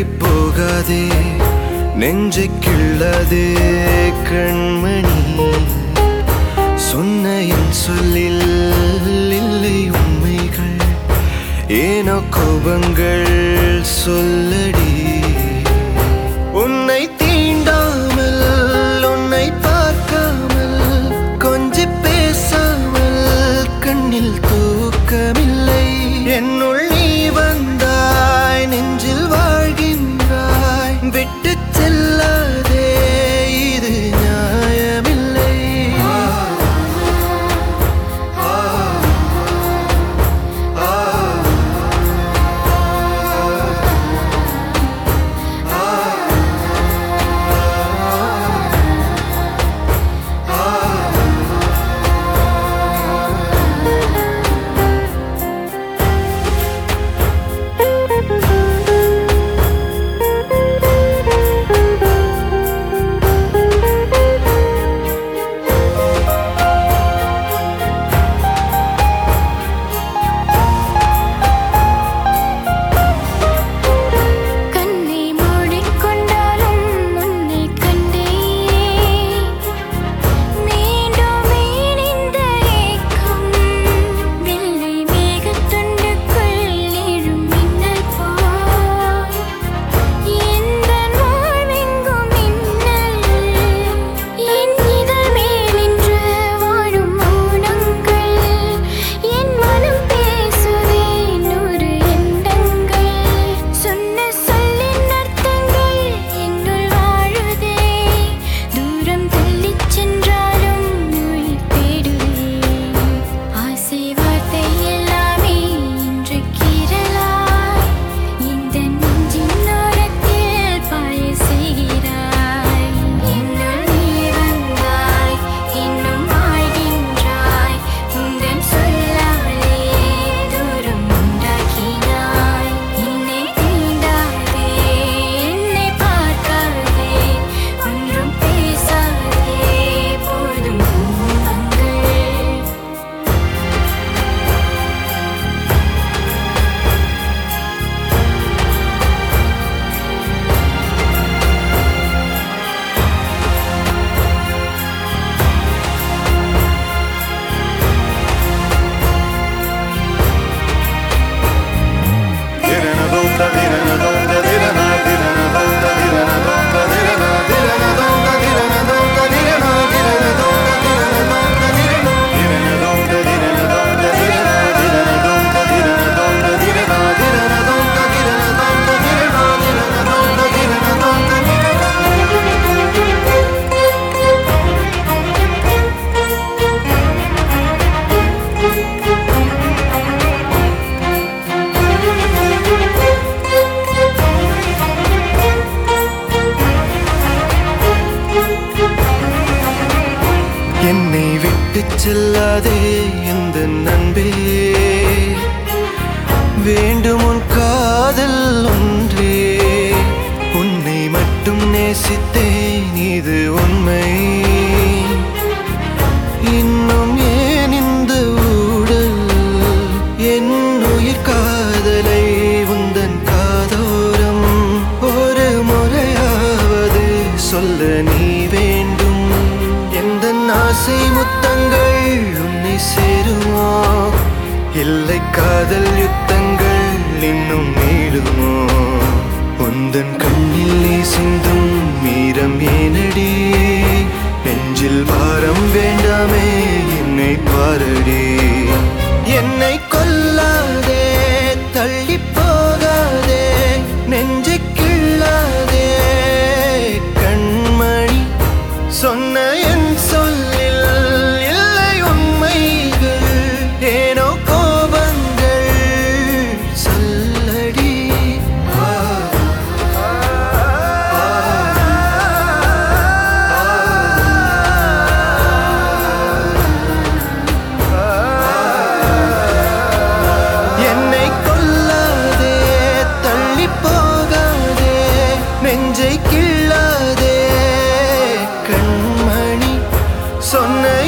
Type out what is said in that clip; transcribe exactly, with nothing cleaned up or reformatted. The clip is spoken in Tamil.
தள்ளி போகாதே நெஞ்சை கிள்ளாதே கண்மணி. சொன்ன என் சொல்லில் இல்லை உண்மைகள், ஏனோ கோபங்கள் சொல்லடி. உன்னை தீண்டாமல் உன்னை பார்க்காமல் கொஞ்சி பேசாமல் கண்ணில் தூக்கமில்லை. என்னுள் நீ வந்தாய், நெஞ்சில் வாழ்கின்றாய், விட்டு செல்லாதே இது நியாயமில்லை. என்னை விட்டு செல்லாதே இந்த நண்பே, வேண்டும் உன் காதல் ஒன்றே. உன்னை மட்டும் நேசித்தேன் இது உண்மை, இன்னும் ஏன் இந்த ஊடல். என் உயிர் காதலை உந்தன் காதோரம் ஒரு முறையாவது சொல்ல நீ வேண்டும். எந்த ஆசை முத்தங்கள் உன்னை சேருமோ, இல்லை காதல் யுத்தங்கள் இன்னும் நீளுமோ. உந்தன் கண்ணில் நீ சிந்தும் மீரம் ஏனடி, நெஞ்சில் பாரம் வேண்டாமே என்னை பாரடி. என்னை கொல்லாதே தள்ளி போகாதே நெஞ்சை கிள்ளாதே கண்மணி. சொன்ன என் சொல்லில் இல்லை உண்மைகள், ஏனோ கோபங்கள் சொல்லடி. என்னை கொல்லாதே தள்ளி போகாதே நெஞ்சை கிள்ளாதே கண்மணி. சொன்ன